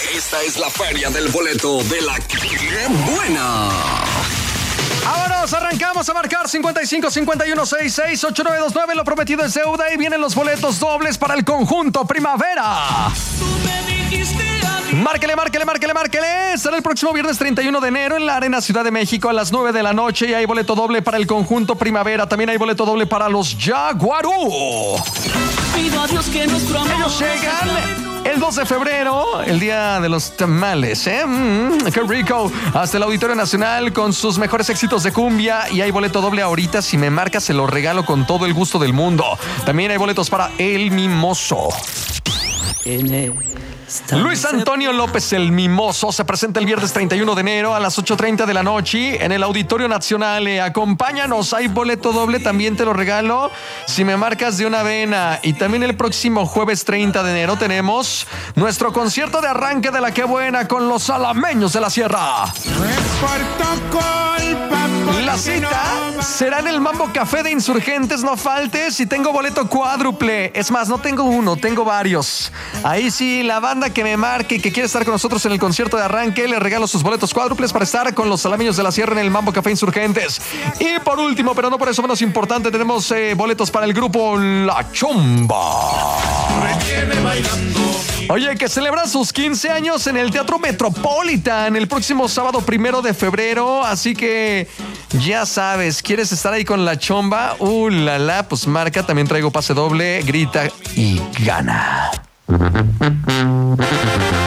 Esta es la feria del boleto de la ¡Qué buena! Vámonos, arrancamos a marcar 55 51 66 8929. Lo prometido es deuda y vienen los boletos dobles para el conjunto Primavera. Márquele. Será el próximo viernes 31 de enero en la Arena Ciudad de México a las 9 de la noche y hay boleto doble para el conjunto Primavera. También hay boleto doble para los Jaguarú. Pido a Dios que nuestro amor Ellos llegan el 2 de febrero, el día de los tamales, ¡qué rico! Hasta el Auditorio Nacional con sus mejores éxitos de cumbia y hay boleto doble ahorita. Si me marcas, se lo regalo con todo el gusto del mundo. También hay boletos para El Mimoso. Luis Antonio López el Mimoso se presenta el viernes 31 de enero a las 8:30 de la noche en el Auditorio Nacional. Acompáñanos, hay boleto doble, también te lo regalo si me marcas de una vena. Y también el próximo jueves 30 de enero tenemos nuestro concierto de arranque de la Qué Buena con los Salameños de la Sierra. La cita será en el Mambo Café de Insurgentes, no faltes, y tengo boleto cuádruple. Es más, no tengo uno, tengo varios. Ahí sí, la banda que me marque y que quiere estar con nosotros en el concierto de arranque, le regalo sus boletos cuádruples para estar con los Salameños de la Sierra en el Mambo Café Insurgentes. Y por último, pero no por eso menos importante, tenemos boletos para el grupo La Chomba. Oye, que celebra sus 15 años en el Teatro Metropolitan el próximo sábado 1 de febrero. Así que ya sabes, ¿quieres estar ahí con La Chomba? Pues marca, también traigo pase doble, grita y gana.